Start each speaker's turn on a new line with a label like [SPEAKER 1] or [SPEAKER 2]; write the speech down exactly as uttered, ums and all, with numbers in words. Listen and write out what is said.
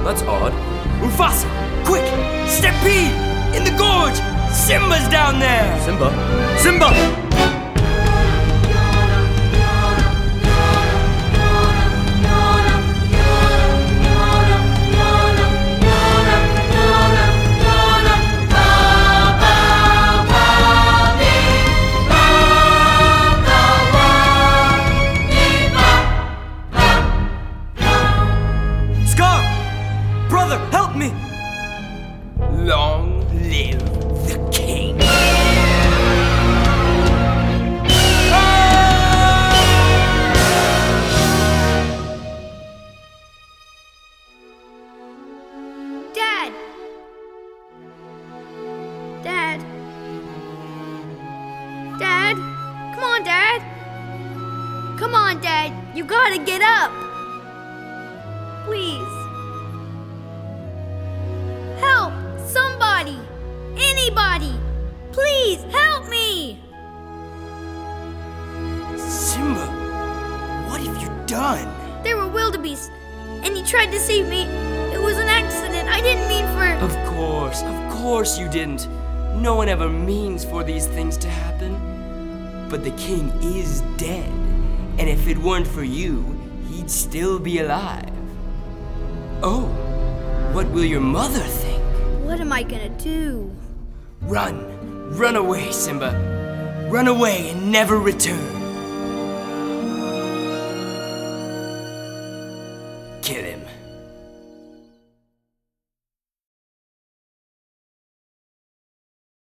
[SPEAKER 1] That's odd.
[SPEAKER 2] Mufasa, quick! Stampede! In the gorge! Simba's down there!
[SPEAKER 1] Simba?
[SPEAKER 2] Simba! Scar! Brother, help me! Long live the king!
[SPEAKER 3] Dad! Dad! Dad! Come on, Dad! Come on, Dad! You gotta get up! Please. Help! Somebody! Anybody! Please, help me!
[SPEAKER 2] Simba, what have you done?
[SPEAKER 3] There were wildebeest, and he tried to save me. It was an accident. I didn't mean for...
[SPEAKER 2] Of course, of course you didn't. No one ever means for these things to happen. But the king is dead, and if it weren't for you, he'd still be alive. Oh, what will your mother think?
[SPEAKER 3] What am I gonna do?
[SPEAKER 2] Run, run away, Simba. Run away and never return. Kill him.